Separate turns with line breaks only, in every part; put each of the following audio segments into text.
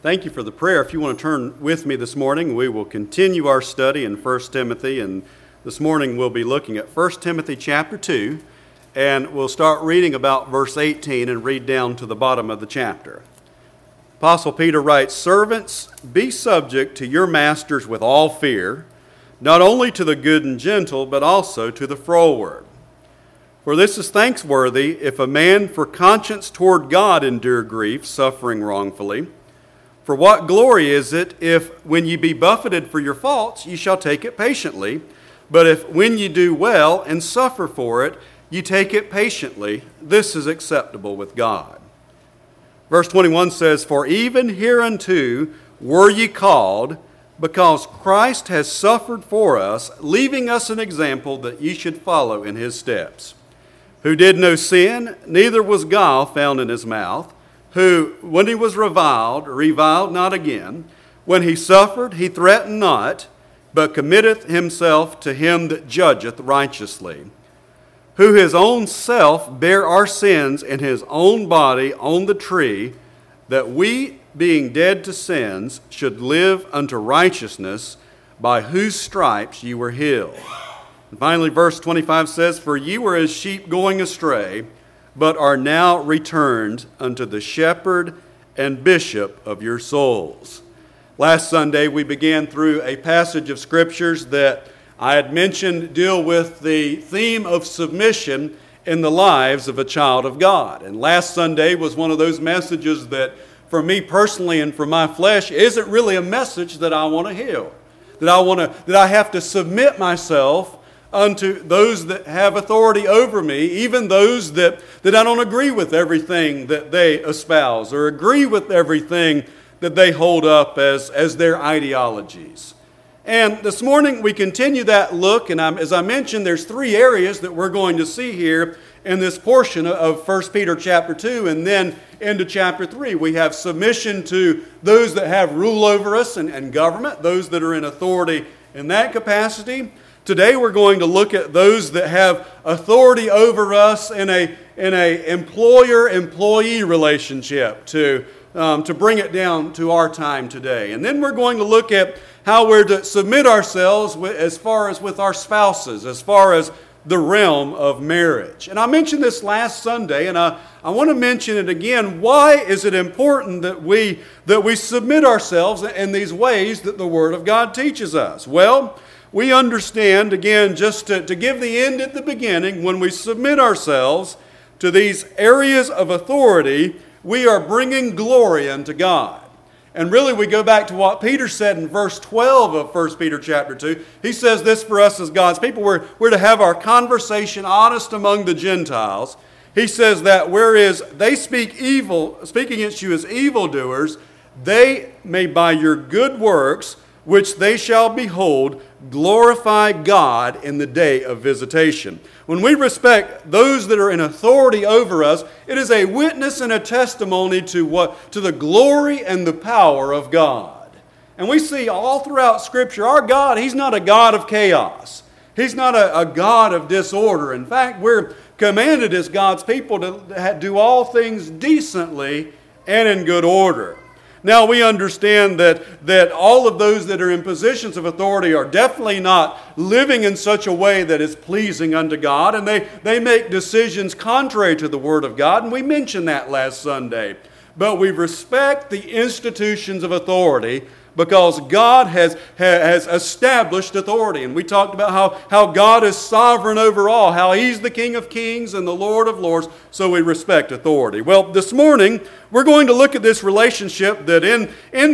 Thank you for the prayer. If you want to turn with me this morning, we will continue our study in 1 Timothy. And this morning we'll be looking at 1 Timothy chapter 2. And we'll start reading about verse 18 and read down to the bottom of the chapter. Apostle Peter writes, "Servants, be subject to your masters with all fear, not only to the good and gentle, but also to the froward. For this is thanksworthy, if a man for conscience toward God endure grief, suffering wrongfully. For what glory is it, if when ye be buffeted for your faults, ye shall take it patiently? But if when ye do well and suffer for it, ye take it patiently, this is acceptable with God." Verse 21 says, "For even hereunto were ye called, because Christ has suffered for us, leaving us an example that ye should follow in his steps. Who did no sin, neither was guile found in his mouth. Who, when he was reviled not again. When he suffered, he threatened not, but committeth himself to him that judgeth righteously. Who his own self bare our sins in his own body on the tree, that we, being dead to sins, should live unto righteousness, by whose stripes ye were healed." And finally, verse 25 says, "For ye were as sheep going astray, but are now returned unto the shepherd and bishop of your souls." Last Sunday, we began through a passage of scriptures that I had mentioned deal with the theme of submission in the lives of a child of God. And last Sunday was one of those messages that, for me personally and for my flesh, isn't really a message that I want to hear. That I have to submit myself unto those that have authority over me, even those that I don't agree with everything that they espouse or agree with everything that they hold up as their ideologies. And this morning we continue that look, and as I mentioned, there's three areas that we're going to see here in this portion of 1 Peter chapter 2 and then into chapter 3. We have submission to those that have rule over us and government, those that are in authority in that capacity. Today we're going to look at those that have authority over us in a employer-employee relationship to bring it down to our time today. And then we're going to look at how we're to submit ourselves as far as with our spouses, as far as the realm of marriage. And I mentioned this last Sunday, and I want to mention it again. Why is it important that we submit ourselves in these ways that the Word of God teaches us? Well, we understand, again, just to give the end at the beginning, when we submit ourselves to these areas of authority, we are bringing glory unto God. And really, we go back to what Peter said in verse 12 of 1 Peter chapter 2. He says this for us as God's people. We're to have our conversation honest among the Gentiles. He says that whereas they speak against you as evildoers, they may by your good works, which they shall behold, glorify God in the day of visitation. When we respect those that are in authority over us, it is a witness and a testimony to the glory and the power of God. And we see all throughout Scripture, our God, He's not a God of chaos. He's not a God of disorder. In fact, we're commanded as God's people to do all things decently and in good order. Now, we understand that all of those that are in positions of authority are definitely not living in such a way that is pleasing unto God, and they make decisions contrary to the Word of God, and we mentioned that last Sunday. But we respect the institutions of authority because God has established authority. And we talked about how God is sovereign over all, how He's the King of Kings and the Lord of Lords, so we respect authority. Well, this morning, we're going to look at this relationship that in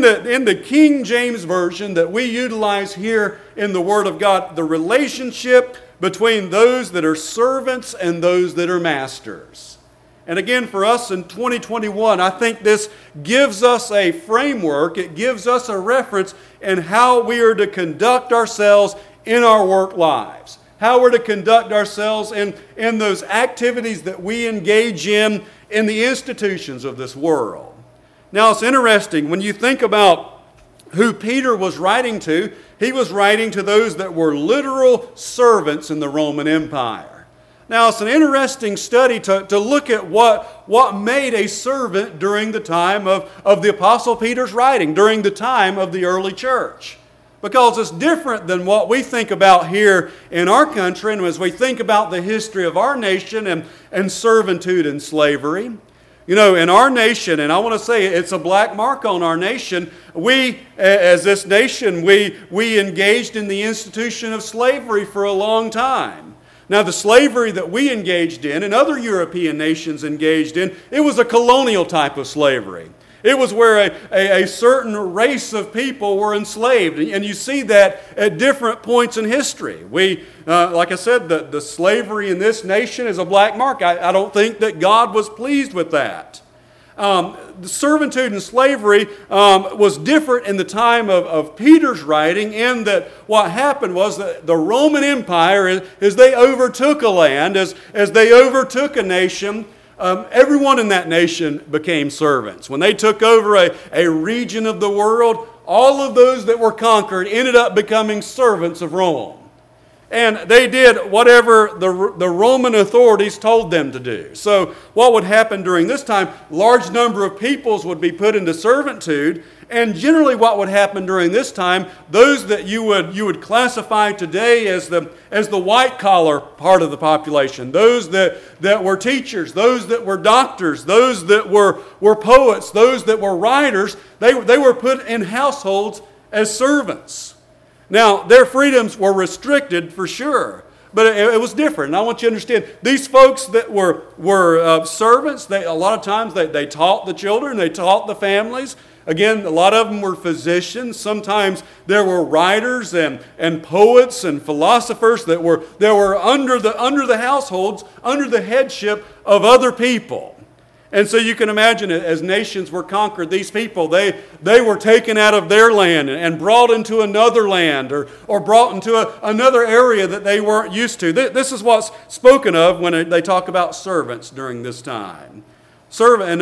the King James Version that we utilize here in the Word of God, the relationship between those that are servants and those that are masters. And again, for us in 2021, I think this gives us a framework. It gives us a reference in how we are to conduct ourselves in our work lives. How we're to conduct ourselves in those activities that we engage in the institutions of this world. Now, it's interesting when you think about who Peter was writing to. He was writing to those that were literal servants in the Roman Empire. Now, it's an interesting study to look at what made a servant during the time of the Apostle Peter's writing, during the time of the early church. Because it's different than what we think about here in our country, and as we think about the history of our nation and servitude and slavery. You know, in our nation, and I want to say it's a black mark on our nation, we, as this nation, we engaged in the institution of slavery for a long time. Now, the slavery that we engaged in and other European nations engaged in, it was a colonial type of slavery. It was where a certain race of people were enslaved. And you see that at different points in history. Like I said, the slavery in this nation is a black mark. I don't think that God was pleased with that. The servitude and slavery was different in the time of Peter's writing, in that what happened was that the Roman Empire, as they overtook a land, as they overtook a nation, everyone in that nation became servants. When they took over a region of the world, all of those that were conquered ended up becoming servants of Rome. And they did whatever the Roman authorities told them to do. So what would happen during this time, large number of peoples would be put into servitude. And generally what would happen during this time, those that you would classify today as the white collar part of the population, those that were teachers, those that were doctors, those that were poets, those that were writers, they were put in households as servants. Now, their freedoms were restricted for sure, but it was different. And I want you to understand, these folks that were servants, a lot of times they taught the children, they taught the families. Again, a lot of them were physicians. Sometimes there were writers and poets and philosophers that were under the households, under the headship of other people. And so you can imagine, as nations were conquered, these people, they were taken out of their land and brought into another land or brought into another area that they weren't used to. This is what's spoken of when they talk about servants during this time. Servant,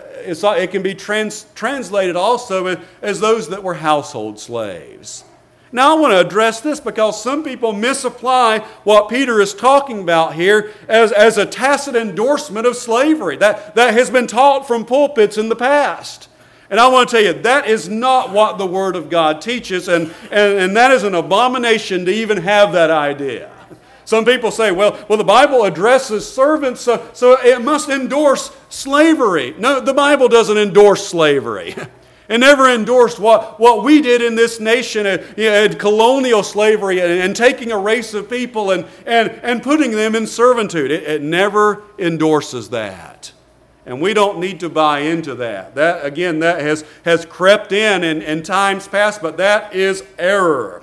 it can be translated also as those that were household slaves. Now I want to address this because some people misapply what Peter is talking about here as a tacit endorsement of slavery. That has been taught from pulpits in the past. And I want to tell you, that is not what the Word of God teaches, and that is an abomination to even have that idea. Some people say, well, the Bible addresses servants, so it must endorse slavery. No, the Bible doesn't endorse slavery. It never endorsed what we did in this nation, colonial slavery and taking a race of people and putting them in servitude. It never endorses that. And we don't need to buy into that. That has crept in times past, but that is error.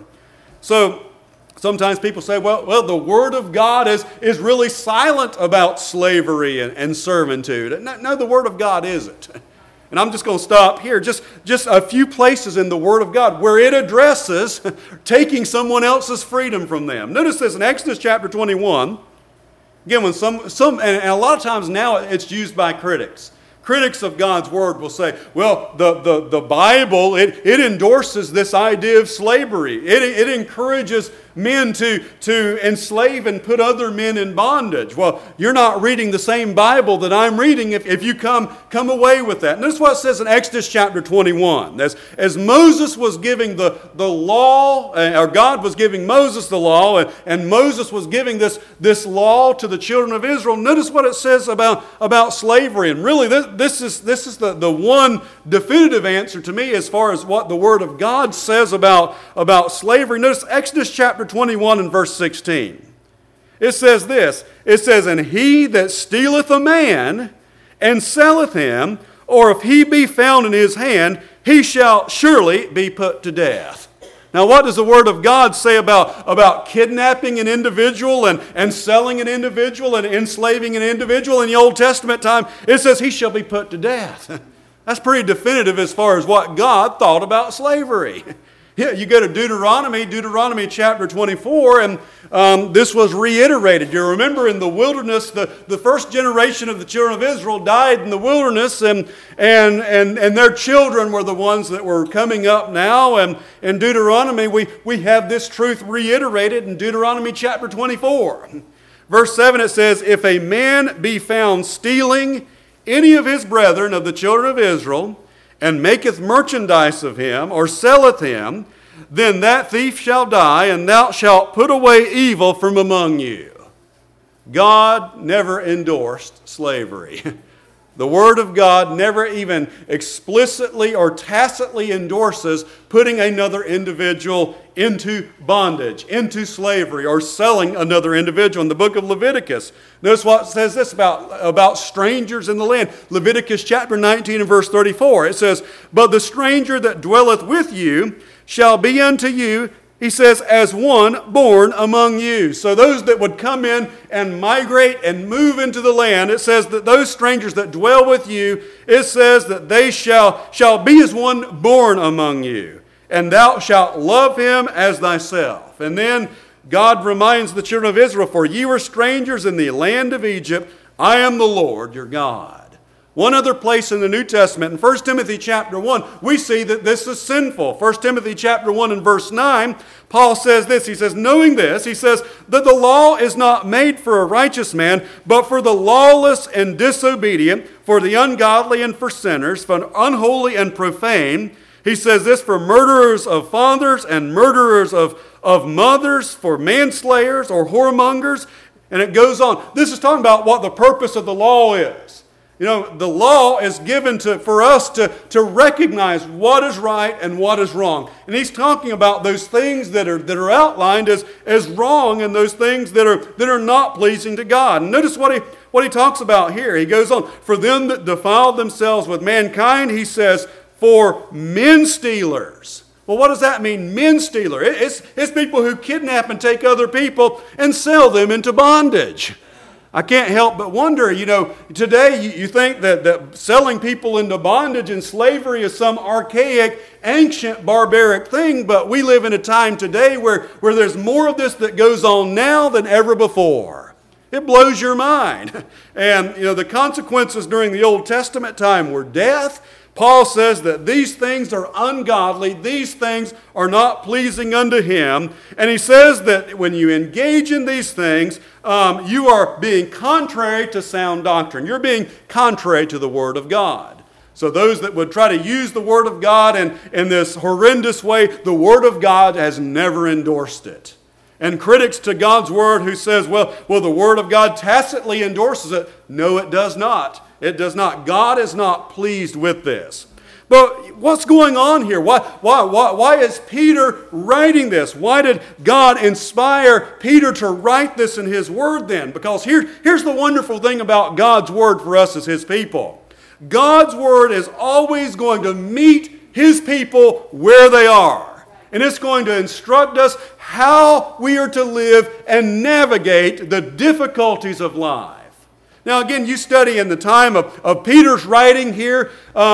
So sometimes people say, well, the Word of God is really silent about slavery and servitude. No, the Word of God isn't. And I'm just going to stop here. Just a few places in the Word of God where it addresses taking someone else's freedom from them. Notice this in Exodus chapter 21. Again, when some and a lot of times now it's used by critics. Critics of God's Word will say, well, the Bible, it endorses this idea of slavery. It encourages men to enslave and put other men in bondage. Well, you're not reading the same Bible that I'm reading if you come away with that. And this is what it says in Exodus chapter 21. As Moses was giving the law, or God was giving Moses the law, and Moses was giving this law to the children of Israel, notice what it says about slavery. And really, this is the one definitive answer to me as far as what the Word of God says about slavery. Notice Exodus chapter 21 and verse 16. It says this. It says, "And he that stealeth a man and selleth him, or if he be found in his hand, he shall surely be put to death." Now, what does the Word of God say about kidnapping an individual and selling an individual and enslaving an individual in the Old Testament time? It says he shall be put to death. That's pretty definitive as far as what God thought about slavery. Yeah, you go to Deuteronomy chapter 24, and this was reiterated. You remember in the wilderness, the first generation of the children of Israel died in the wilderness, and their children were the ones that were coming up now. And in Deuteronomy, we have this truth reiterated in Deuteronomy chapter 24. Verse 7 it says, if a man be found stealing any of his brethren of the children of Israel, and maketh merchandise of him, or selleth him, then that thief shall die, and thou shalt put away evil from among you. God never endorsed slavery. The Word of God never even explicitly or tacitly endorses putting another individual into bondage, into slavery, or selling another individual. In the book of Leviticus, notice what it says this about strangers in the land. Leviticus chapter 19 and verse 34. It says, but the stranger that dwelleth with you shall be unto you, he says, as one born among you. So those that would come in and migrate and move into the land, it says that those strangers that dwell with you, it says that they shall be as one born among you. And thou shalt love him as thyself. And then God reminds the children of Israel, for ye were strangers in the land of Egypt. I am the Lord your God. One other place in the New Testament, in 1 Timothy chapter 1, we see that this is sinful. 1 Timothy chapter 1 and verse 9, Paul says this. He says, knowing this, he says, that the law is not made for a righteous man, but for the lawless and disobedient, for the ungodly and for sinners, for unholy and profane. He says this, for murderers of fathers and murderers of mothers, for manslayers or whoremongers. And it goes on. This is talking about what the purpose of the law is. You know, the law is given for us to recognize what is right and what is wrong. And he's talking about those things that are outlined as wrong and those things that are not pleasing to God. And notice what he talks about here. He goes on, for them that defile themselves with mankind, he says, for men stealers. Well, what does that mean, men stealer? It's people who kidnap and take other people and sell them into bondage. I can't help but wonder, today you think that selling people into bondage and slavery is some archaic, ancient, barbaric thing, but we live in a time today where there's more of this that goes on now than ever before. It blows your mind. And, the consequences during the Old Testament time were death. Paul says that these things are ungodly. These things are not pleasing unto him. And he says that when you engage in these things, you are being contrary to sound doctrine. You're being contrary to the Word of God. So those that would try to use the Word of God in this horrendous way, the Word of God has never endorsed it. And critics to God's Word who says, well, the Word of God tacitly endorses it. No, it does not. It does not. God is not pleased with this. But what's going on here? Why is Peter writing this? Why did God inspire Peter to write this in his Word then? Because here's the wonderful thing about God's Word for us as His people. God's Word is always going to meet His people where they are. And it's going to instruct us how we are to live and navigate the difficulties of life. Now again, you study in the time of Peter's writing here,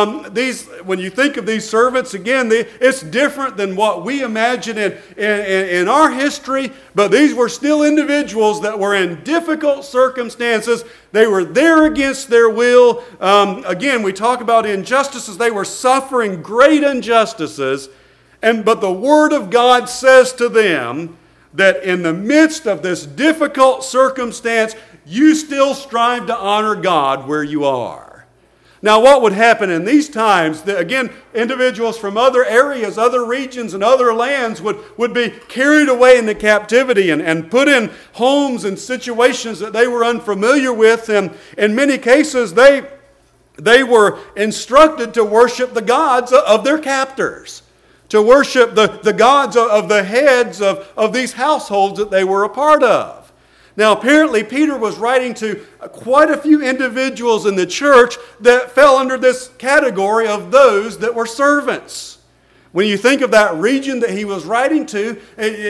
when you think of these servants, again, it's different than what we imagine in our history, but these were still individuals that were in difficult circumstances. They were there against their will. Again, we talk about injustices. They were suffering great injustices, but the Word of God says to them that in the midst of this difficult circumstance, you still strive to honor God where you are. Now, what would happen in these times? That, again, individuals from other areas, other regions, and other lands would be carried away into captivity and put in homes and situations that they were unfamiliar with. And in many cases, they were instructed to worship the gods of their captors, to worship the gods of the heads of these households that they were a part of. Now, apparently, Peter was writing to quite a few individuals in the church that fell under this category of those that were servants. When you think of that region that he was writing to,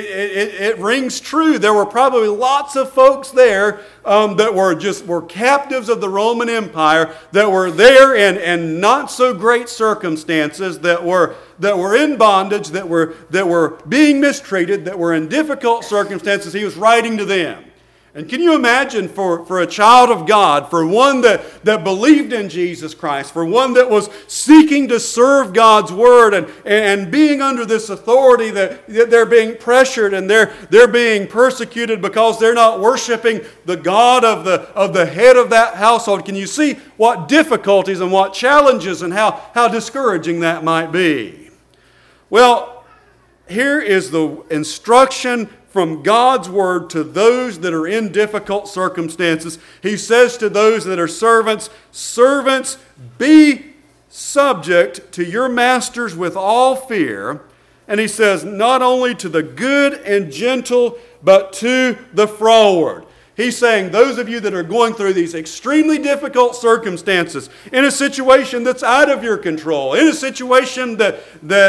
it rings true. There were probably lots of folks there that were captives of the Roman Empire, that were there in not so great circumstances, that were in bondage, that were being mistreated, that were in difficult circumstances. He was writing to them. And can you imagine for a child of God, for one that believed in Jesus Christ, for one that was seeking to serve God's Word and being under this authority that they're being pressured and they're being persecuted because they're not worshiping the God of the head of that household? Can you see what difficulties and what challenges and how discouraging that might be? Well, here is the instruction from God's Word to those that are in difficult circumstances. He says to those that are servants, "Servants, be subject to your masters with all fear." And he says, not only to the good and gentle, but to the froward. He's saying, those of you that are going through these extremely difficult circumstances, in a situation that's out of your control, in a situation that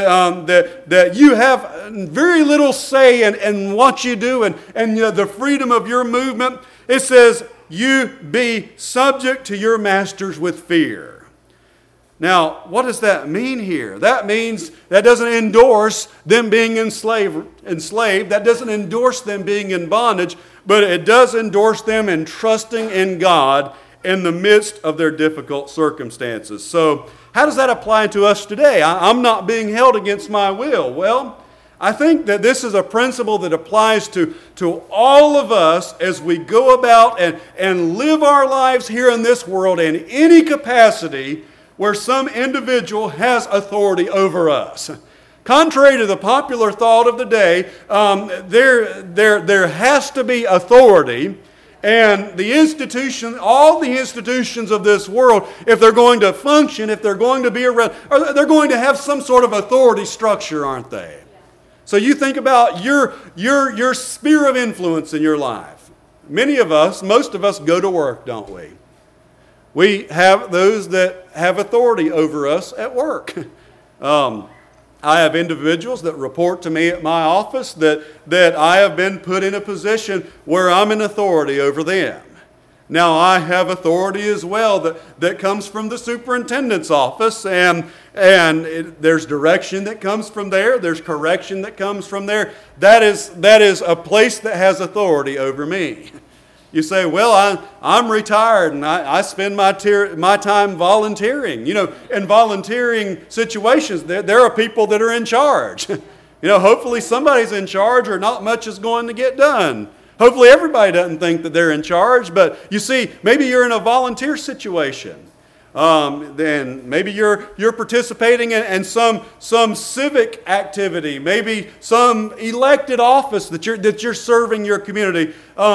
you have very little say in what you do and the freedom of your movement, it says, you be subject to your masters with fear. Now, what does that mean here? That means that doesn't endorse them being enslaved. That doesn't endorse them being in bondage, but it does endorse them in trusting in God in the midst of their difficult circumstances. So, how does that apply to us today? I'm not being held against my will. Well, I think that this is a principle that applies to all of us as we go about and live our lives here in this world in any capacity where some individual has authority over us. Contrary to the popular thought of the day, there has to be authority, and the institution, all the institutions of this world, if they're going to function, if they're going to be around, they're going to have some sort of authority structure, aren't they? So you think about your sphere of influence in your life. Many of us, most of us go to work, don't we? We have those that have authority over us at work. I have individuals that report to me at my office that I have been put in a position where I'm in authority over them. Now, I have authority as well that comes from the superintendent's office, and there's direction that comes from there. There's correction that comes from there. That is a place that has authority over me. You say, well, I'm retired and I spend my time volunteering. You know, in volunteering situations, there are people that are in charge. Hopefully somebody's in charge or not much is going to get done. Hopefully everybody doesn't think that they're in charge, but you see, maybe you're in a volunteer situation. Then maybe you're participating in some civic activity, maybe some elected office that you're serving your community.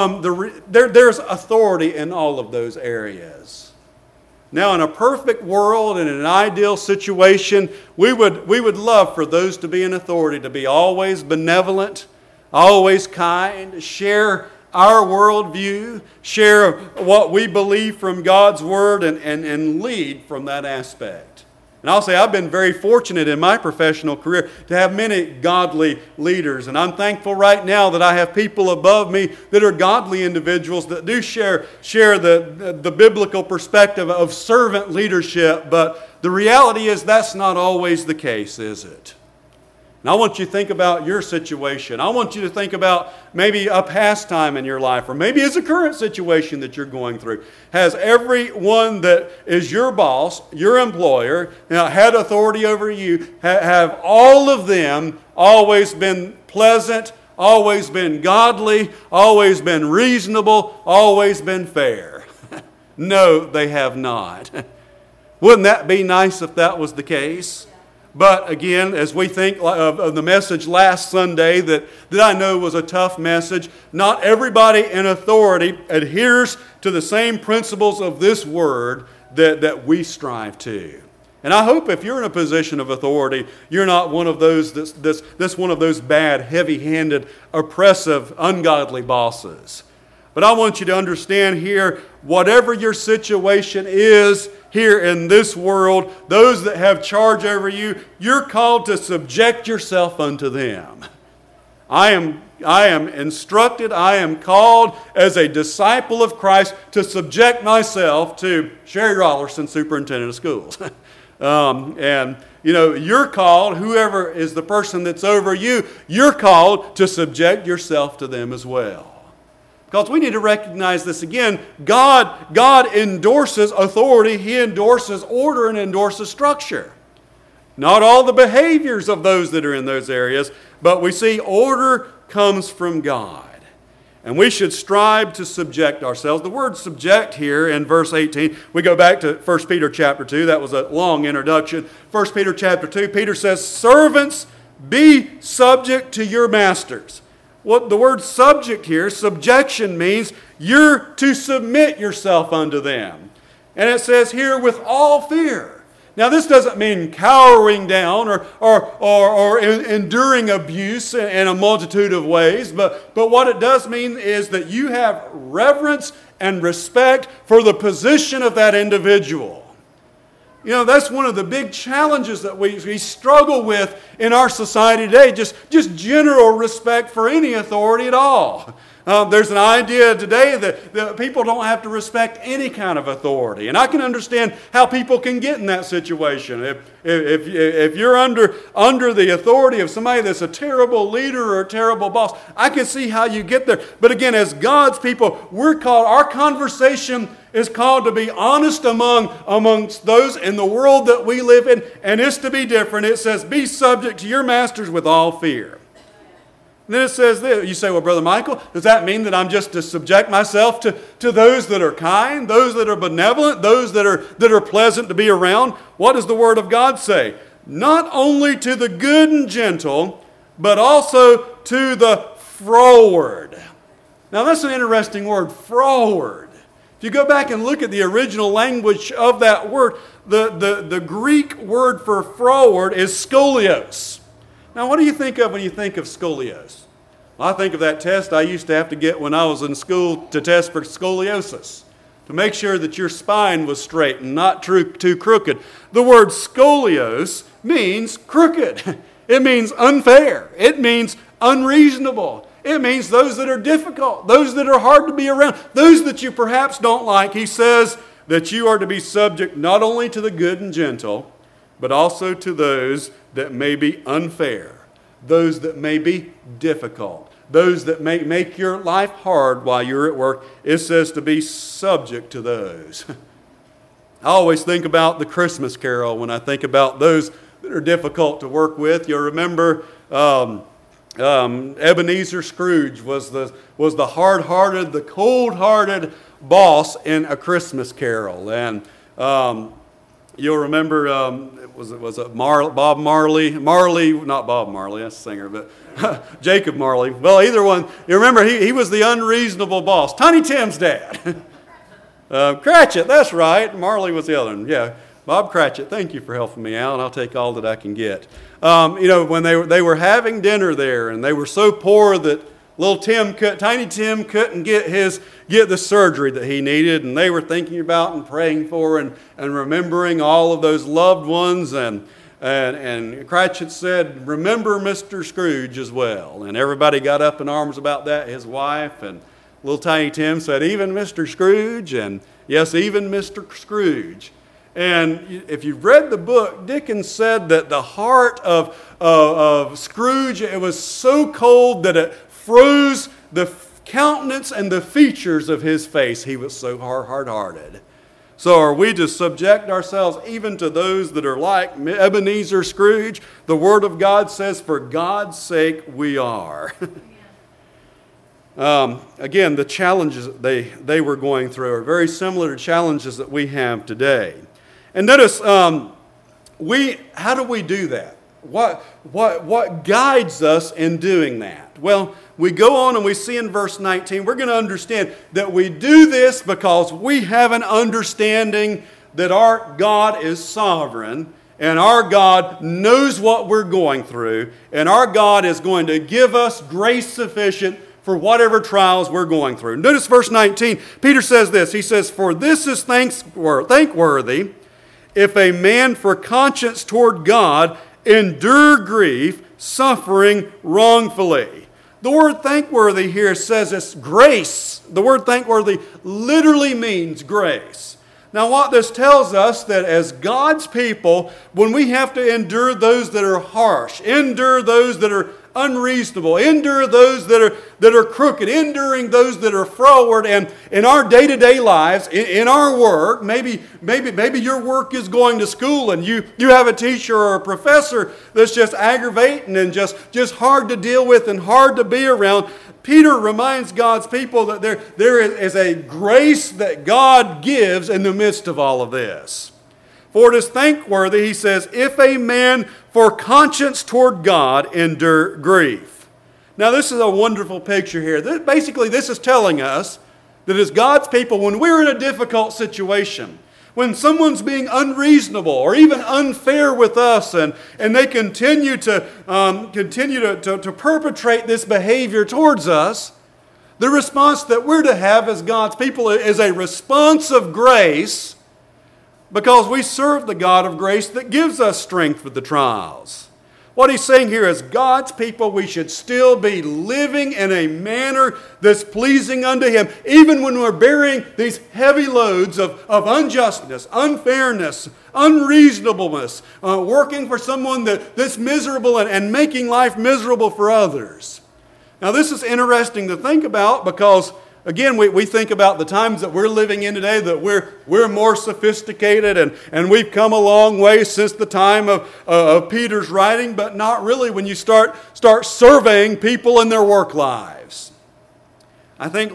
There's authority in all of those areas. Now, in a perfect world and in an ideal situation, we would love for those to be in authority to be always benevolent, always kind, share our worldview, share what we believe from God's Word, and lead from that aspect. And I'll say I've been very fortunate in my professional career to have many godly leaders. And I'm thankful right now that I have people above me that are godly individuals that do share the biblical perspective of servant leadership. But the reality is that's not always the case, is it? And I want you to think about your situation. I want you to think about maybe a past time in your life, or maybe it's a current situation that you're going through. Has everyone that is your boss, your employer, had authority over you, have all of them always been pleasant, always been godly, always been reasonable, always been fair? No, they have not. Wouldn't that be nice if that was the case? But again, as we think of the message last Sunday that I know was a tough message, not everybody in authority adheres to the same principles of this word that we strive to. And I hope if you're in a position of authority, you're not one of those that's one of those bad, heavy-handed, oppressive, ungodly bosses. But I want you to understand here, whatever your situation is here in this world, those that have charge over you, you're called to subject yourself unto them. I am instructed, I am called as a disciple of Christ to subject myself to Sherry Rollerson, superintendent of schools. You're called, whoever is the person that's over you, you're called to subject yourself to them as well. Because we need to recognize this again. God endorses authority. He endorses order and endorses structure. Not all the behaviors of those that are in those areas, but we see order comes from God. And we should strive to subject ourselves. The word subject here in verse 18, we go back to 1 Peter chapter 2. That was a long introduction. 1 Peter chapter 2, Peter says, servants, be subject to your masters. What the word subject here, subjection, means you're to submit yourself unto them. And it says here, with all fear. Now, this doesn't mean cowering down or enduring abuse in a multitude of ways, but what it does mean is that you have reverence and respect for the position of that individual. You know, that's one of the big challenges that we struggle with in our society today, just general respect for any authority at all. There's an idea today that people don't have to respect any kind of authority. And I can understand how people can get in that situation. If you're under the authority of somebody that's a terrible leader or a terrible boss, I can see how you get there. But again, as God's people, our conversation is called to be honest amongst those in the world that we live in, and it's to be different. It says, be subject to your masters with all fear. And then it says this. You say, well, Brother Michael, does that mean that I'm just to subject myself to those that are kind, those that are benevolent, those that are pleasant to be around? What does the Word of God say? Not only to the good and gentle, but also to the froward. Now, that's an interesting word, froward. If you go back and look at the original language of that word, the Greek word for froward is scolios. Now, what do you think of when you think of scolios? Well, I think of that test I used to have to get when I was in school to test for scoliosis, to make sure that your spine was straight and not too crooked. The word scolios means crooked. It means unfair. It means unreasonable. It means those that are difficult, those that are hard to be around, those that you perhaps don't like. He says that you are to be subject not only to the good and gentle, but also to those that may be unfair, those that may be difficult, those that may make your life hard while you're at work. It says to be subject to those. I always think about the Christmas Carol when I think about those that are difficult to work with. You'll remember Ebenezer Scrooge was the hard-hearted, the cold-hearted boss in A Christmas Carol. And you'll remember, was it Bob Marley? Not Bob Marley, that's the singer, but Jacob Marley. Well, either one. You remember, he was the unreasonable boss. Tiny Tim's dad. Cratchit, that's right. Marley was the other one. Yeah, Bob Cratchit, thank you for helping me out. I'll take all that I can get. When they were having dinner there, and they were so poor that Tiny Tim couldn't get the surgery that he needed, and they were thinking about and praying for and remembering all of those loved ones, and Cratchit said, remember Mr. Scrooge as well. And everybody got up in arms about that, his wife, and little Tiny Tim said, even Mr. Scrooge, and yes, even Mr. Scrooge. And if you've read the book, Dickens said that the heart of Scrooge, it was so cold that it froze the countenance and the features of his face. He was so hard-hearted. So are we to subject ourselves even to those that are like Ebenezer Scrooge? The Word of God says, for God's sake we are. Again, the challenges they were going through are very similar to challenges that we have today. And notice, how do we do that? What guides us in doing that? Well, we go on and we see in verse 19, we're going to understand that we do this because we have an understanding that our God is sovereign, and our God knows what we're going through, and our God is going to give us grace sufficient for whatever trials we're going through. Notice verse 19, Peter says this, he says, for this is thankworthy, if a man for conscience toward God endure grief, suffering wrongfully. The word thankworthy here says it's grace. The word thankworthy literally means grace. Now what this tells us that as God's people, when we have to endure those that are harsh, endure those that are unreasonable. Endure those that are crooked. Enduring those that are froward. And in our day-to-day lives, in our work, maybe your work is going to school and you have a teacher or a professor that's just aggravating and just hard to deal with and hard to be around. Peter reminds God's people that there is a grace that God gives in the midst of all of this. For it is thankworthy, he says, if a man for conscience toward God endure grief. Now this is a wonderful picture here. Basically this is telling us that as God's people, when we're in a difficult situation, when someone's being unreasonable or even unfair with us and they continue to perpetrate this behavior towards us, the response that we're to have as God's people is a response of grace, because we serve the God of grace that gives us strength for the trials. What he's saying here is God's people, we should still be living in a manner that's pleasing unto Him, even when we're bearing these heavy loads of unjustness, unfairness, unreasonableness, working for someone that's miserable and making life miserable for others. Now this is interesting to think about because, again, we think about the times that we're living in today, that we're more sophisticated and we've come a long way since the time of Peter's writing, but not really when you start surveying people in their work lives. I think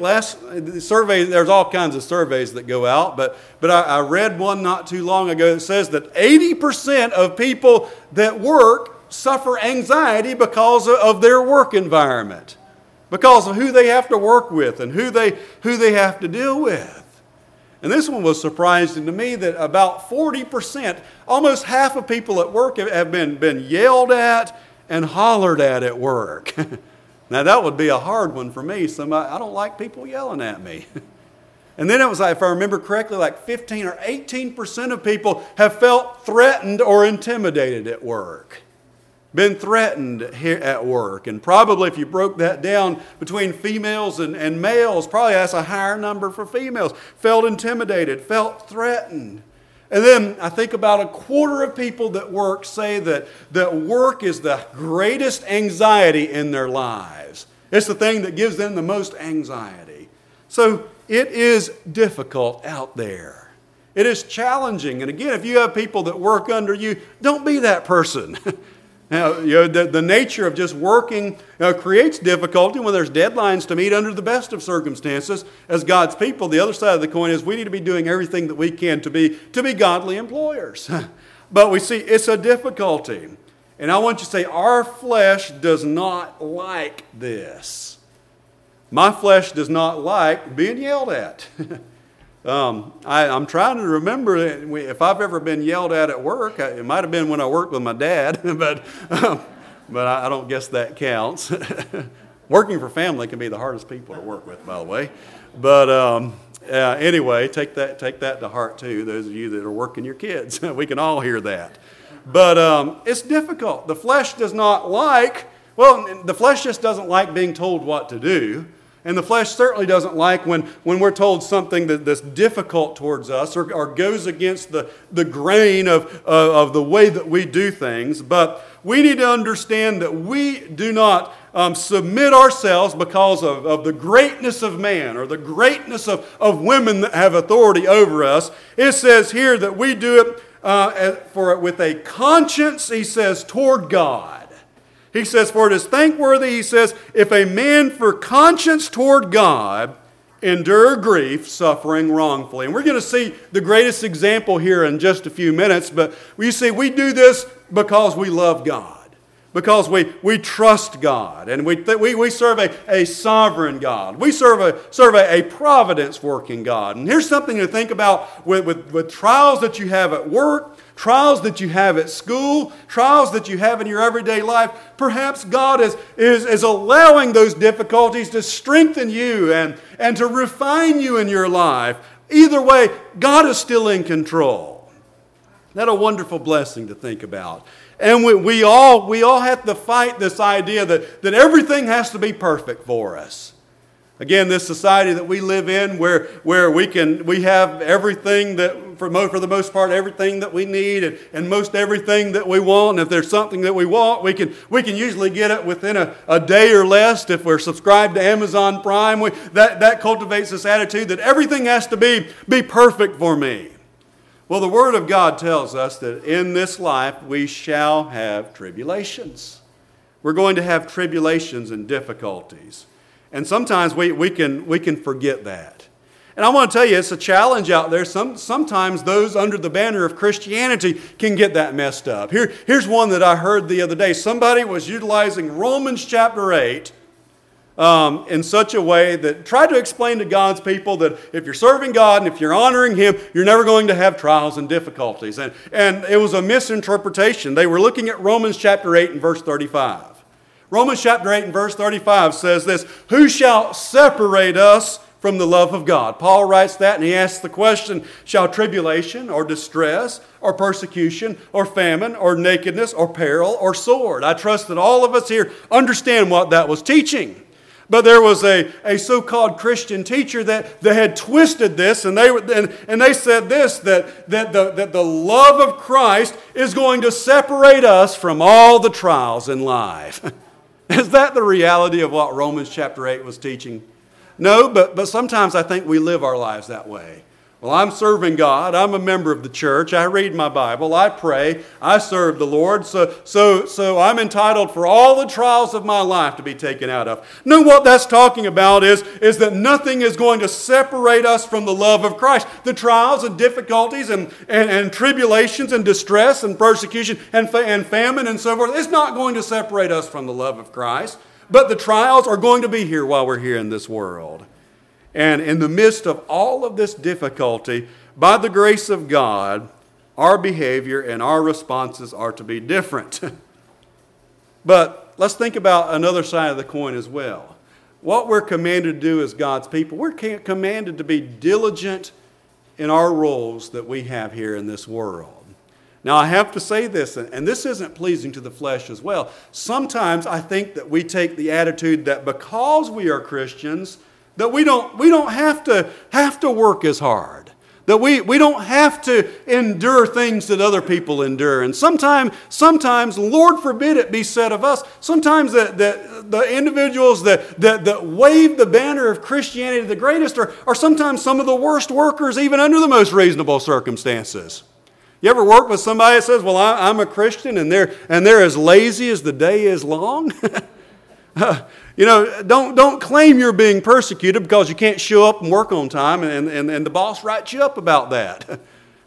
there's all kinds of surveys that go out, but I read one not too long ago that says that 80% of people that work suffer anxiety because of their work environment, because of who they have to work with and who they have to deal with. And this one was surprising to me that about 40%, almost half of people at work have been yelled at and hollered at work. Now that would be a hard one for me. I don't like people yelling at me. And then it was, if I remember correctly, like 15 or 18% of people have felt threatened or intimidated at work. Been threatened here at work. And probably if you broke that down between females and males, probably that's a higher number for females. Felt intimidated, felt threatened. And then I think about a quarter of people that work say that work is the greatest anxiety in their lives. It's the thing that gives them the most anxiety. So it is difficult out there. It is challenging. And again, if you have people that work under you, don't be that person. Now, the nature of just working creates difficulty when there's deadlines to meet under the best of circumstances. As God's people, the other side of the coin is we need to be doing everything that we can to be godly employers. But we see it's a difficulty. And I want you to say, our flesh does not like this. My flesh does not like being yelled at. I'm trying to remember if I've ever been yelled at work. It might have been when I worked with my dad, but I don't guess that counts. Working for family can be the hardest people to work with, by the way. But anyway, take that to heart too. Those of you that are working your kids, we can all hear that. But it's difficult. The flesh does not like. Well, the flesh just doesn't like being told what to do. And the flesh certainly doesn't like when we're told something that's difficult towards us or goes against the grain of the way that we do things. But we need to understand that we do not submit ourselves because of the greatness of man or the greatness of women that have authority over us. It says here that we do it with a conscience, he says, toward God. He says, for it is thankworthy, he says, if a man for conscience toward God endure grief, suffering wrongfully. And we're going to see the greatest example here in just a few minutes, but you see, we do this because we love God. Because we trust God and we serve a sovereign God. We serve a providence-working God. And here's something to think about with trials that you have at work, trials that you have at school, trials that you have in your everyday life. Perhaps God is allowing those difficulties to strengthen you and to refine you in your life. Either way, God is still in control. That's a wonderful blessing to think about. And we all have to fight this idea that everything has to be perfect for us. Again, this society that we live in where we have everything that, for the most part, everything that we need and most everything that we want. And if there's something that we want, we can usually get it within a day or less. If we're subscribed to Amazon Prime, that cultivates this attitude that everything has to be perfect for me. Well, the Word of God tells us that in this life we shall have tribulations. We're going to have tribulations and difficulties. And sometimes we can forget that. And I want to tell you, it's a challenge out there. Sometimes those under the banner of Christianity can get that messed up. Here's one that I heard the other day. Somebody was utilizing Romans chapter 8 in such a way that tried to explain to God's people that if you're serving God and if you're honoring Him, you're never going to have trials and difficulties. And it was a misinterpretation. They were looking at Romans chapter 8 and verse 35. Romans chapter 8 and verse 35 says this, "Who shall separate us from the love of God?" Paul writes that and he asks the question, shall tribulation or distress or persecution or famine or nakedness or peril or sword? I trust that all of us here understand what that was teaching. But there was a so-called Christian teacher that had twisted this, and they said this, that the love of Christ is going to separate us from all the trials in life. Is that the reality of what Romans chapter 8 was teaching? No, but sometimes I think we live our lives that way. Well, I'm serving God. I'm a member of the church. I read my Bible. I pray. I serve the Lord. So I'm entitled for all the trials of my life to be taken out of. No, what that's talking about is that nothing is going to separate us from the love of Christ. The trials and difficulties and tribulations and distress and persecution and famine and so forth, it's not going to separate us from the love of Christ. But the trials are going to be here while we're here in this world. And in the midst of all of this difficulty, by the grace of God, our behavior and our responses are to be different. But let's think about another side of the coin as well. What we're commanded to do as God's people, we're commanded to be diligent in our roles that we have here in this world. Now, I have to say this, and this isn't pleasing to the flesh as well. Sometimes I think that we take the attitude that because we are Christians, that we don't have to work as hard. That we don't have to endure things that other people endure. And sometimes, Lord forbid it be said of us, sometimes the individuals that wave the banner of Christianity the greatest are sometimes some of the worst workers even under the most reasonable circumstances. You ever work with somebody that says, well, I'm a Christian and they're as lazy as the day is long? Don't claim you're being persecuted because you can't show up and work on time and the boss writes you up about that.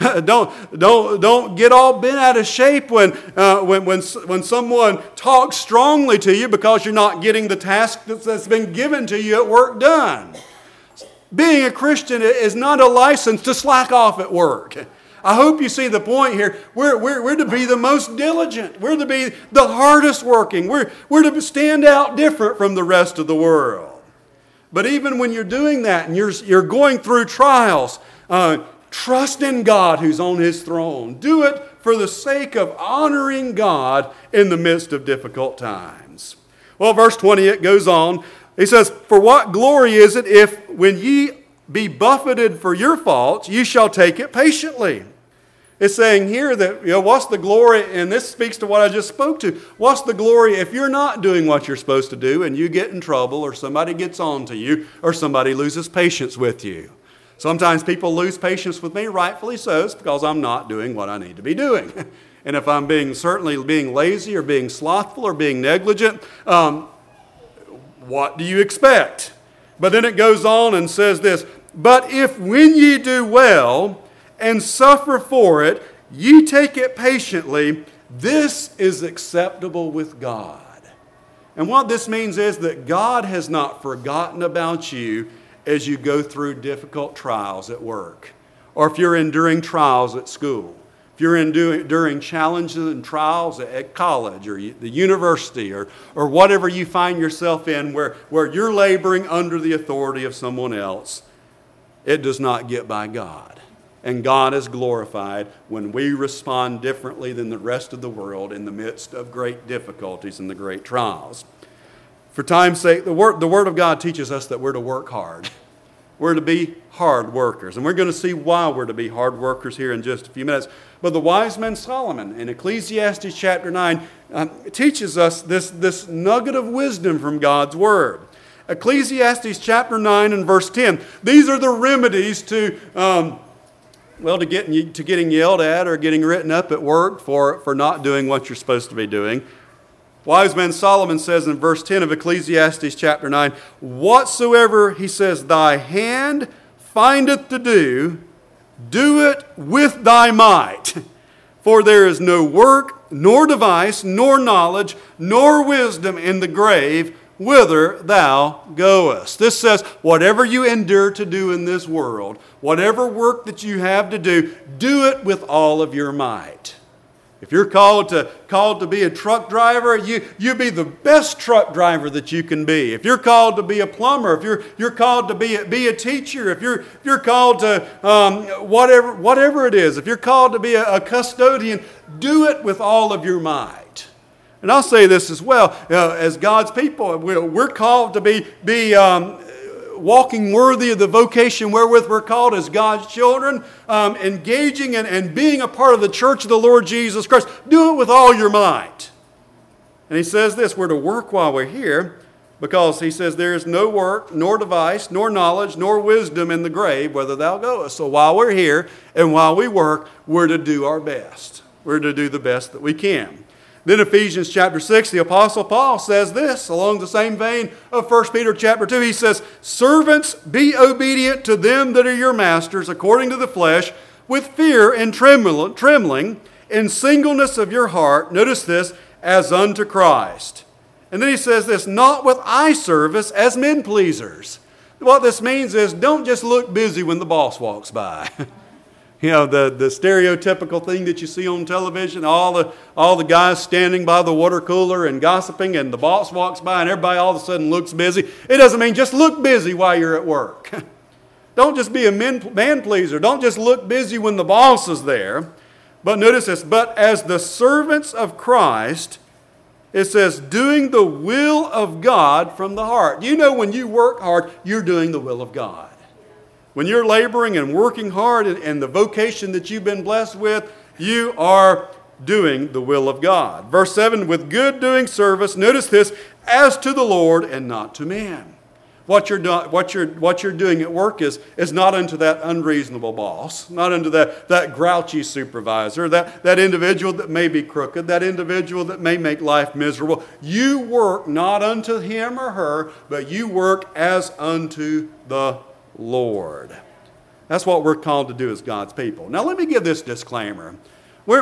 Don't get all bent out of shape when someone talks strongly to you because you're not getting the task that's been given to you at work done. Being a Christian is not a license to slack off at work. I hope you see the point here. We're to be the most diligent. We're to be the hardest working. We're to stand out different from the rest of the world. But even when you're doing that and you're going through trials, trust in God who's on His throne. Do it for the sake of honoring God in the midst of difficult times. Well, verse 20, it goes on. He says, "For what glory is it if when ye be buffeted for your faults, ye shall take it patiently?" It's saying here that, what's the glory, and this speaks to what I just spoke to. What's the glory if you're not doing what you're supposed to do and you get in trouble or somebody gets on to you or somebody loses patience with you? Sometimes people lose patience with me, rightfully so. It's because I'm not doing what I need to be doing. And if I'm certainly being lazy or being slothful or being negligent, what do you expect? But then it goes on and says this, "But if when ye do well and suffer for it, ye take it patiently, this is acceptable with God." And what this means is that God has not forgotten about you as you go through difficult trials at work, or if you're enduring trials at school, if you're enduring challenges and trials at college or the university or whatever you find yourself in where you're laboring under the authority of someone else. It does not get by God. And God is glorified when we respond differently than the rest of the world in the midst of great difficulties and the great trials. For time's sake, the Word of God teaches us that we're to work hard. We're to be hard workers. And we're going to see why we're to be hard workers here in just a few minutes. But the wise man Solomon in Ecclesiastes chapter 9 teaches us this nugget of wisdom from God's Word. Ecclesiastes chapter 9 and verse 10. These are the remedies to getting yelled at or getting written up at work for not doing what you're supposed to be doing. Wise man Solomon says in verse 10 of Ecclesiastes chapter 9, whatsoever, he says, thy hand findeth to do, do it with thy might. For there is no work, nor device, nor knowledge, nor wisdom in the grave, whither thou goest. This says, whatever you endure to do in this world, whatever work that you have to do it with all of your might. If you're called to be a truck driver, you be the best truck driver that you can be. If you're called to be a plumber, if you're called to be a teacher, if you're called to whatever it is, if you're called to be a custodian, do it with all of your might. And I'll say this as well, as God's people, we're called to be walking worthy of the vocation wherewith we're called as God's children, engaging and being a part of the church of the Lord Jesus Christ. Do it with all your might. And he says this, we're to work while we're here, because he says there is no work, nor device, nor knowledge, nor wisdom in the grave, whither thou goest. So while we're here and while we work, we're to do our best. We're to do the best that we can. Then Ephesians chapter 6, the Apostle Paul says this, along the same vein of 1 Peter chapter 2. He says, servants, be obedient to them that are your masters, according to the flesh, with fear and trembling, in singleness of your heart, notice this, as unto Christ. And then he says this, not with eye service as men pleasers. What this means is, don't just look busy when the boss walks by. You know, the stereotypical thing that you see on television, all the guys standing by the water cooler and gossiping, and the boss walks by and everybody all of a sudden looks busy. It doesn't mean just look busy while you're at work. Don't just be a man pleaser. Don't just look busy when the boss is there. But notice this, but as the servants of Christ, it says, doing the will of God from the heart. You know, when you work hard, you're doing the will of God. When you're laboring and working hard in the vocation that you've been blessed with, you are doing the will of God. Verse 7, with good doing service, notice this, as to the Lord and not to man. What you're doing at work is not unto that unreasonable boss, not unto that grouchy supervisor, that individual that may be crooked, that individual that may make life miserable. You work not unto him or her, but you work as unto the Lord. That's what we're called to do as God's people. Now let me give this disclaimer. We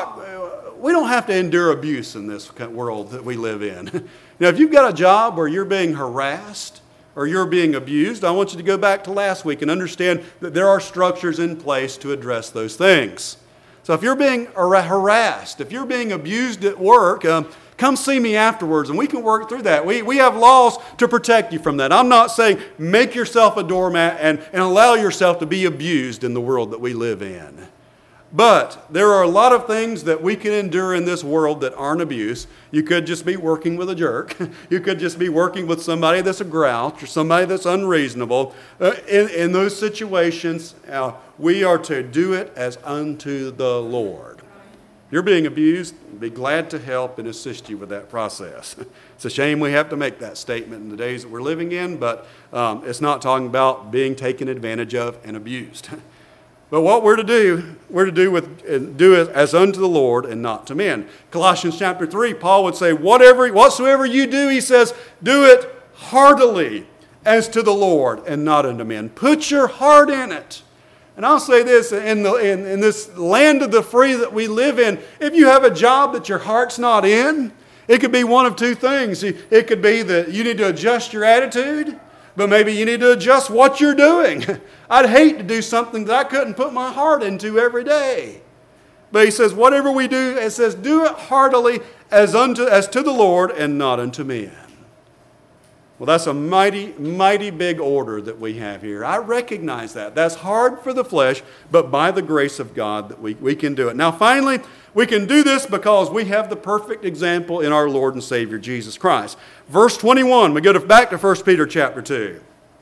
don't have to endure abuse in this world that we live in. Now if you've got a job where you're being harassed or you're being abused, I want you to go back to last week and understand that there are structures in place to address those things. So if you're being harassed, if you're being abused at work, come see me afterwards and we can work through that. We have laws to protect you from that. I'm not saying make yourself a doormat and allow yourself to be abused in the world that we live in. But there are a lot of things that we can endure in this world that aren't abuse. You could just be working with a jerk. You could just be working with somebody that's a grouch or somebody that's unreasonable. In those situations, we are to do it as unto the Lord. You're being abused, be glad to help and assist you with that process. It's a shame we have to make that statement in the days that we're living in, but it's not talking about being taken advantage of and abused. But what we're to do it as unto the Lord and not to men. Colossians chapter 3, Paul would say, whatsoever you do, he says, do it heartily as to the Lord and not unto men. Put your heart in it. And I'll say this, in this land of the free that we live in, if you have a job that your heart's not in, it could be one of two things. It could be that you need to adjust your attitude, but maybe you need to adjust what you're doing. I'd hate to do something that I couldn't put my heart into every day. But he says, whatever we do, it says, do it heartily as to the Lord and not unto men. Well, that's a mighty, mighty big order that we have here. I recognize that. That's hard for the flesh, but by the grace of God that we can do it. Now, finally, we can do this because we have the perfect example in our Lord and Savior, Jesus Christ. Verse 21, we go back to 1 Peter chapter 2.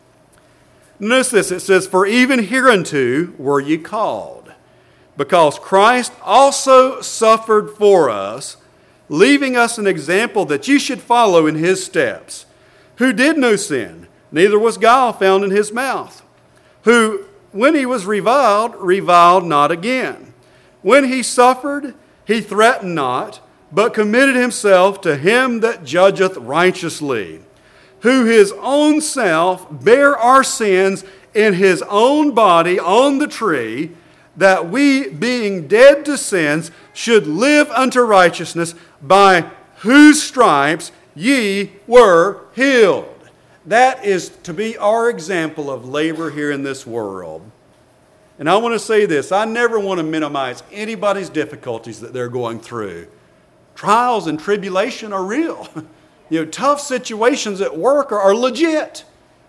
Notice this, it says, "For even hereunto were ye called, because Christ also suffered for us, leaving us an example that ye should follow in his steps, who did no sin, neither was guile found in his mouth, who, when he was reviled, reviled not again. When he suffered, he threatened not, but committed himself to him that judgeth righteously, who his own self bare our sins in his own body on the tree, that we, being dead to sins, should live unto righteousness, by whose stripes ye were healed." That is to be our example of labor here in this world. And I want to say this, I never want to minimize anybody's difficulties that they're going through. Trials and tribulation are real. Tough situations at work are legit.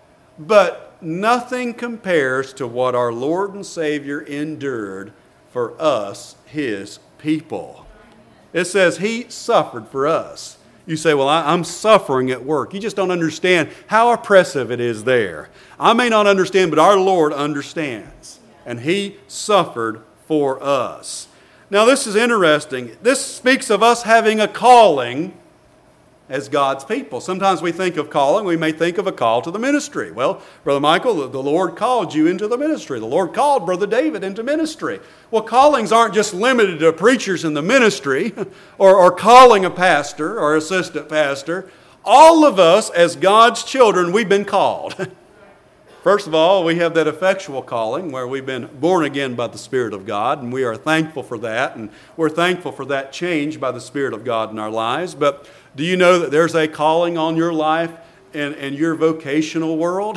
But nothing compares to what our Lord and Savior endured for us, his people. It says he suffered for us. You say, well, I'm suffering at work. You just don't understand how oppressive it is there. I may not understand, but our Lord understands. And he suffered for us. Now, this is interesting. This speaks of us having a calling as God's people. Sometimes we think of calling, we may think of a call to the ministry. Well, Brother Michael, the Lord called you into the ministry. The Lord called Brother David into ministry. Well, callings aren't just limited to preachers in the ministry or calling a pastor or assistant pastor. All of us as God's children, we've been called. First of all, we have that effectual calling where we've been born again by the Spirit of God, and we are thankful for that, and we're thankful for that change by the Spirit of God in our lives. But do you know that there's a calling on your life in your vocational world?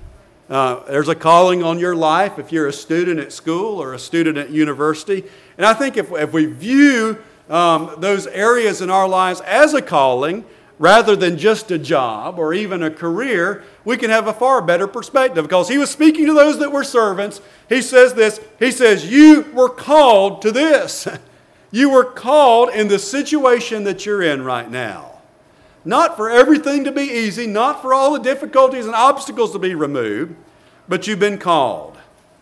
There's a calling on your life if you're a student at school or a student at university. And I think if we view those areas in our lives as a calling, rather than just a job or even a career, we can have a far better perspective. Because he was speaking to those that were servants. He says this, he says, you were called to this. You were called in the situation that you're in right now. Not for everything to be easy, not for all the difficulties and obstacles to be removed, but you've been called.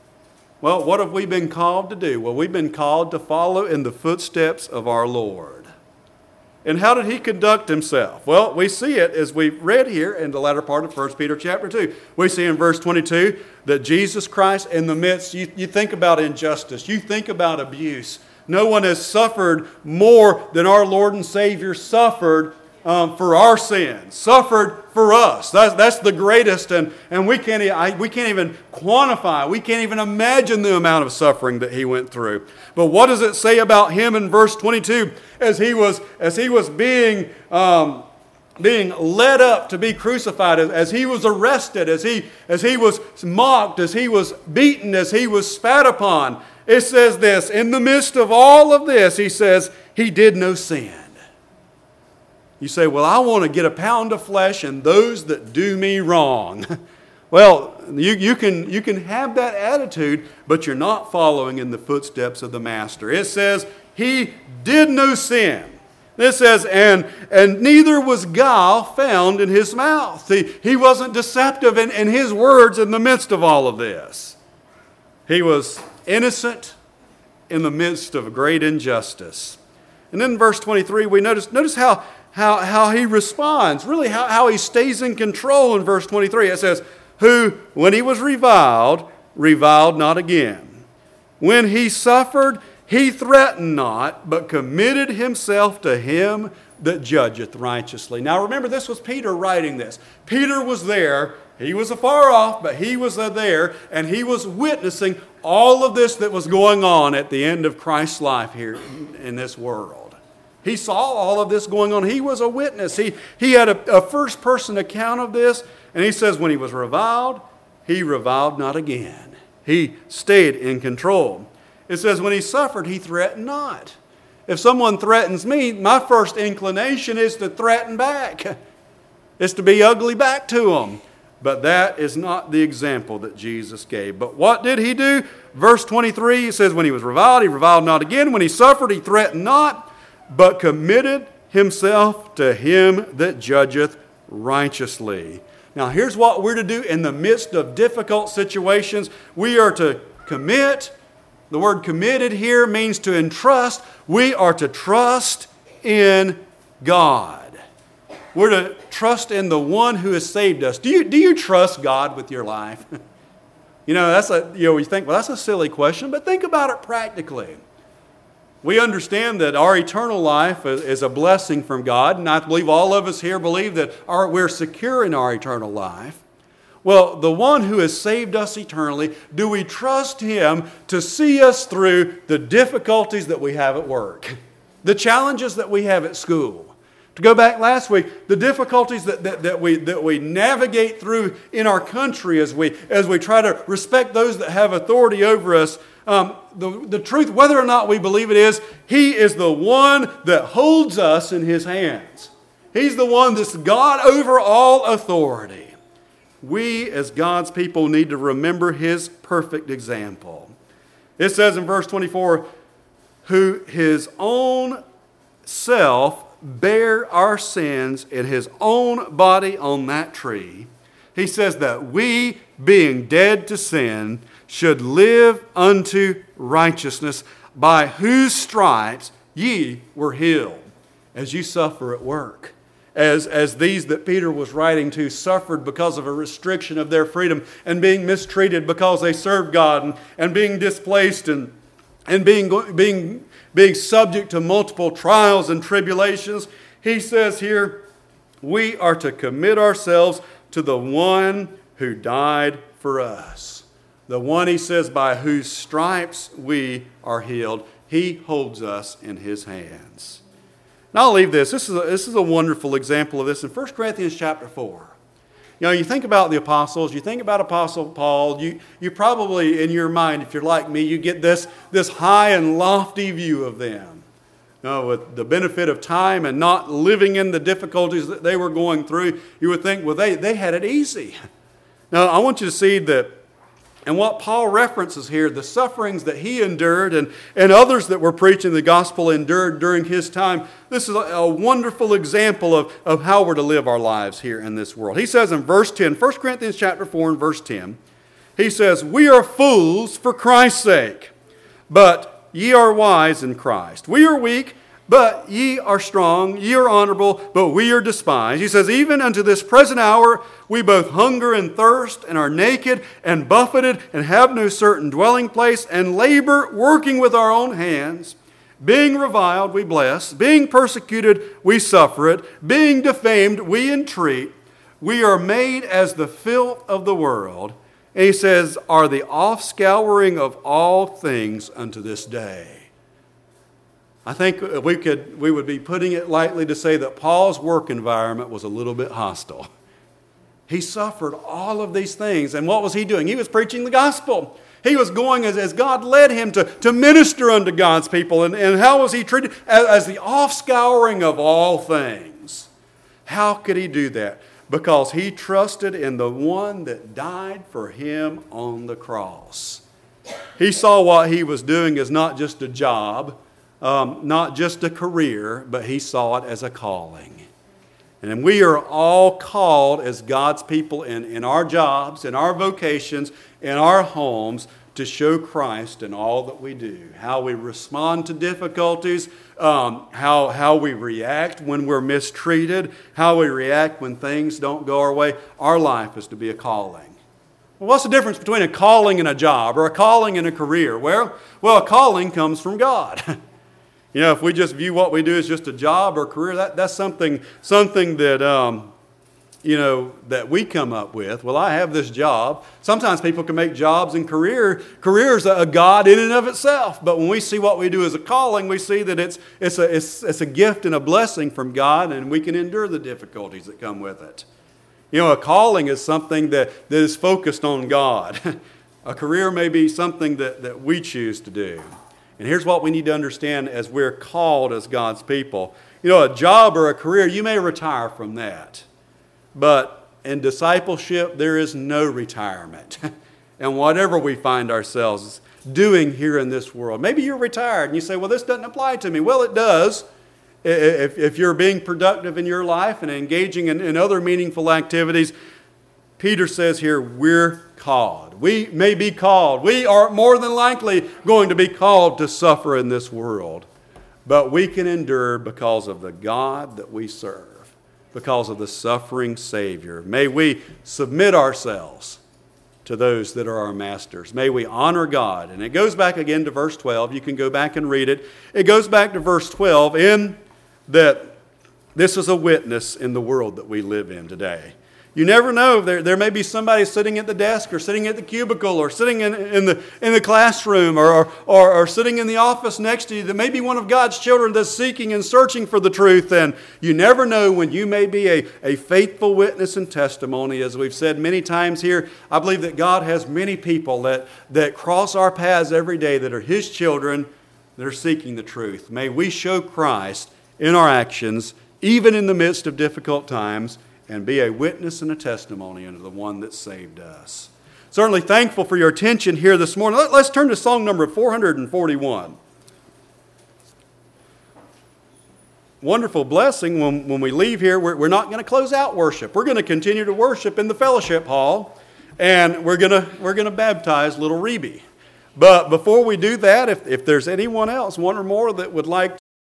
Well, what have we been called to do? Well, we've been called to follow in the footsteps of our Lord. And how did he conduct himself? Well, we see it as we read here in the latter part of 1 Peter chapter 2. We see in verse 22 that Jesus Christ in the midst, you think about injustice, you think about abuse. No one has suffered more than our Lord and Savior suffered for our sins, suffered for us. That's the greatest, and we can't even quantify, we can't even imagine the amount of suffering that he went through. But what does it say about him in verse 22 as he was being led up to be crucified, as he was arrested, as he was mocked, as he was beaten, as he was spat upon? It says this, in the midst of all of this, he says, he did no sin. You say, well, I want to get a pound of flesh and those that do me wrong. Well, you can have that attitude, but you're not following in the footsteps of the Master. It says, he did no sin. It says, and neither was guile found in his mouth. He wasn't deceptive in his words in the midst of all of this. He was innocent in the midst of great injustice. And then in verse 23, we notice how he responds, really how he stays in control in verse 23. It says, who, when he was reviled, reviled not again. When he suffered, he threatened not, but committed himself to him that judgeth righteously. Now remember, this was Peter writing this. Peter was there. He was afar off, but he was there, and he was witnessing all of this that was going on at the end of Christ's life here in this world. He saw all of this going on. He was a witness. He had a first-person account of this, and he says when he was reviled, he reviled not again. He stayed in control. It says when he suffered, he threatened not. If someone threatens me, my first inclination is to threaten back. It's to be ugly back to them. But that is not the example that Jesus gave. But what did he do? Verse 23, it says, when he was reviled, he reviled not again. When he suffered, he threatened not, but committed himself to him that judgeth righteously. Now here's what we're to do in the midst of difficult situations. We are to commit. The word committed here means to entrust. We are to trust in God. We're to trust in the one who has saved us. Do you trust God with your life? You think, well, that's a silly question, but think about it practically. We understand that our eternal life is a blessing from God, and I believe all of us here believe that we're secure in our eternal life. Well, the one who has saved us eternally, do we trust Him to see us through the difficulties that we have at work, the challenges that we have at school? To go back last week, the difficulties that we navigate through in our country as we try to respect those that have authority over us. The truth, whether or not we believe it is, He is the one that holds us in His hands. He's the one that's God over all authority. We as God's people need to remember His perfect example. It says in verse 24, who His own self bear our sins in His own body on that tree. He says that we, being dead to sin, should live unto righteousness, by whose stripes ye were healed. As you suffer at work, as these that Peter was writing to suffered because of a restriction of their freedom and being mistreated because they served God and being displaced and being subject to multiple trials and tribulations, he says here, we are to commit ourselves to the one who died for us. The one, he says, by whose stripes we are healed. He holds us in His hands. Now I'll leave this. This is a wonderful example of this in 1 Corinthians chapter 4. You think about the apostles, you think about Apostle Paul, you probably, in your mind, if you're like me, you get this high and lofty view of them. With the benefit of time and not living in the difficulties that they were going through, you would think, well, they had it easy. Now, I want you to see that, and what Paul references here, the sufferings that he endured and others that were preaching the gospel endured during his time, this is a wonderful example of how we're to live our lives here in this world. He says in verse 10, 1 Corinthians chapter 4 and verse 10, he says, we are fools for Christ's sake, but ye are wise in Christ. We are weak, but ye are strong. Ye are honorable, but we are despised. He says, even unto this present hour we both hunger and thirst, and are naked and buffeted, and have no certain dwelling place, and labor, working with our own hands. Being reviled, we bless. Being persecuted, we suffer it. Being defamed, we entreat. We are made as the filth of the world. And he says, are the offscouring of all things unto this day. I think we would be putting it lightly to say that Paul's work environment was a little bit hostile. He suffered all of these things. And what was he doing? He was preaching the gospel. He was going as God led him to minister unto God's people. And how was he treated? As the offscouring of all things. How could he do that? Because he trusted in the one that died for him on the cross. He saw what he was doing as not just a job, not just a career, but he saw it as a calling. And we are all called as God's people in our jobs, in our vocations, in our homes, to show Christ in all that we do. How we respond to difficulties, how we react when we're mistreated, how we react when things don't go our way. Our life is to be a calling. Well, what's the difference between a calling and a job, or a calling and a career? Well, a calling comes from God. If we just view what we do as just a job or career, that's something that, that we come up with. Well, I have this job. Sometimes people can make jobs and careers a God in and of itself. But when we see what we do as a calling, we see that it's a gift and a blessing from God, and we can endure the difficulties that come with it. A calling is something that is focused on God. A career may be something that we choose to do. And here's what we need to understand as we're called as God's people. A job or a career, you may retire from that. But in discipleship, there is no retirement. And whatever we find ourselves doing here in this world, maybe you're retired and you say, well, this doesn't apply to me. Well, it does. If you're being productive in your life and engaging in other meaningful activities, Peter says here, we're called. We may be called. We are more than likely going to be called to suffer in this world. But we can endure because of the God that we serve, because of the suffering Savior. May we submit ourselves to those that are our masters. May we honor God. And it goes back again to verse 12. You can go back and read it. It goes back to verse 12 in that this is a witness in the world that we live in today. You never know. There may be somebody sitting at the desk or sitting at the cubicle or sitting in the classroom or sitting in the office next to you that may be one of God's children that's seeking and searching for the truth. And you never know when you may be a faithful witness and testimony. As we've said many times here, I believe that God has many people that cross our paths every day that are His children that are seeking the truth. May we show Christ in our actions, even in the midst of difficult times, and be a witness and a testimony unto the one that saved us. Certainly thankful for your attention here this morning. Let's turn to song number 441. Wonderful blessing when we leave here. We're not going to close out worship. We're going to continue to worship in the fellowship hall, and we're going to baptize little Reby. But before we do that, if there's anyone else, one or more, that would like